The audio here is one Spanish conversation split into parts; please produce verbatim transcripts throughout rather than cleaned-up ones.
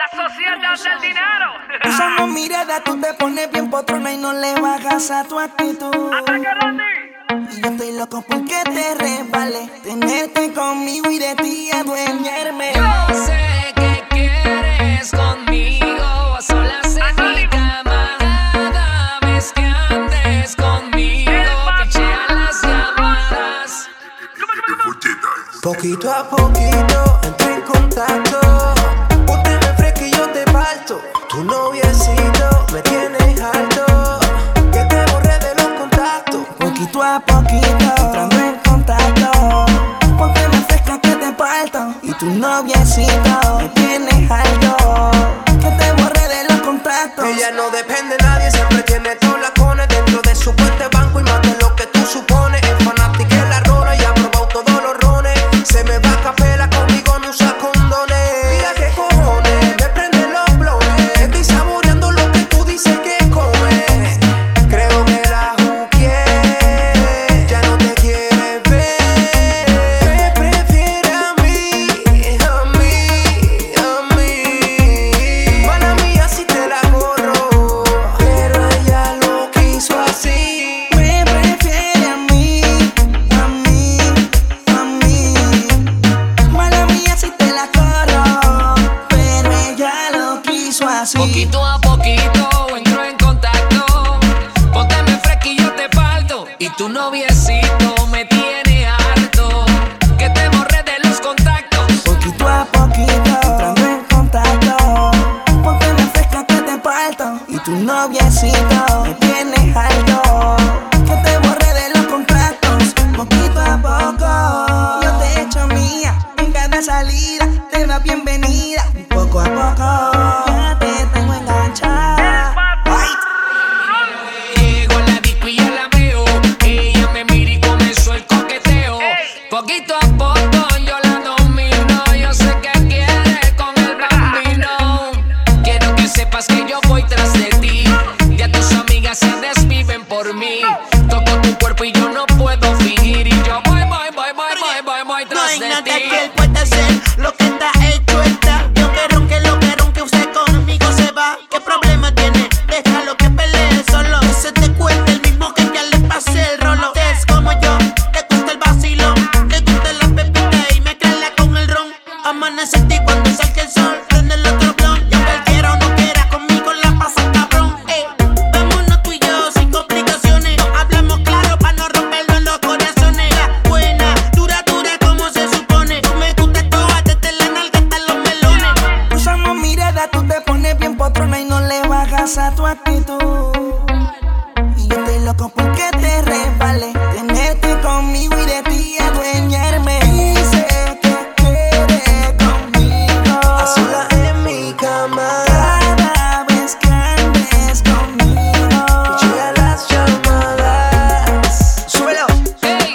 sociedad del dinero. Usando mirada, tú te pones bien potrona y no le bajas a tu actitud. ¡Ataca, Randy! Y yo estoy loco porque te resbale, tenerte conmigo y de ti adueñarme. Yo sé que quieres conmigo, a solas en mi cama. Cada vez que andes conmigo, pichea las llamadas. Poquito a poquito entré en contacto. Ponte me fresco y yo te parto. Tu noviecito me tienes alto, que te borré de los contactos. Poquito a poquito entrando en contacto. Ponte me fresca que te parto. Y tu noviecito me tienes alto, que te borré de los contactos. Ella no depende de nadie, siempre tiene todos las cones dentro de su cuenta de banco y más de lo que tú supones. Es fanática de la rola y ha probado todos los rones. Se me va a capela, conmigo no usa condones. Mira qué cojones, me prende los blones. Estoy saboreando lo que tú dices que comes. Creo que la juqué, ya no te quiere ver. Me prefiere a mí, a mí, a mí. Mala mía si te la borro, pero ella lo quiso así. Me prefiere a mí, a mí, a mí. Mala mía si te la corro, pero ella lo quiso así. Poquito a poquito entro en contacto. Pónteme fresco y yo te parto. Y tu noviecito me tiene harto, que te borré de los contactos. Poquito a poquito entrando en contacto. Ponte me fresca que te parto. Y tu noviecito me tienes alto, que te borré de los contactos. Poquito a poco yo te echo mía. En cada salida te da bienvenida. Poco a poco ya te tengo enganchada. Ay. Llego a la disco y ya la veo. Ella me mira y comenzó el coqueteo. Poquito a poco yo la domino. Yo sé que quiere con el bambino. Quiero que sepas que yo voy tras de ti. Ya tus amigas se desviven por mí. Toco tu cuerpo y yo no puedo fingir. Y yo voy, voy, voy, voy, voy, voy, voy No tras hay de nada ti. que él pueda hacer, lo que está hecho está. Yo quiero que lo quiero que usted conmigo se va. ¿Qué problema tiene? Déjalo que pelee solo. Que se te cuente el mismo que ya le pasé el rolo. Es como yo, te gusta el vacilón, te gusta la pepita y mezclarla con el ron. Amanece ti cuando salga el sol, prende el otro blon. Y aunque él quiera o no quiera, conmigo la pasa cabrón. Ey, vámonos tú y yo sin complicaciones. No hablamos claro pa' no romperlo en los corazones. La buena, dura, dura como se supone. Tú me gustas toda, desde la nalga hasta los melones. Usamos mirada, tú te pones bien potrona y no le bajas a tu actitud. Y yo estoy loco porque te resbale, tenerte conmigo y de ti adueñarme. Dice que quiere conmigo, A solas en mi cama, cada vez que andes conmigo. llega las llamadas. Súbelo. Ey,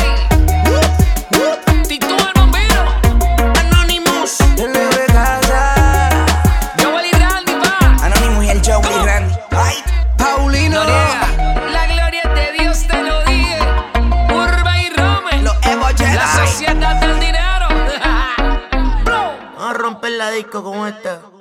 ey, Tito el bombero, Anonymous. En la casa, Joel y Randy, pa. Anónimo y el Joe y Randy. Ay, Paulino. Noriega, la gloria es de Dios, te lo dije. Urba y Rome, Los Evo Jedi. la sociedad del dinero. Vamos a romper la disco con esta.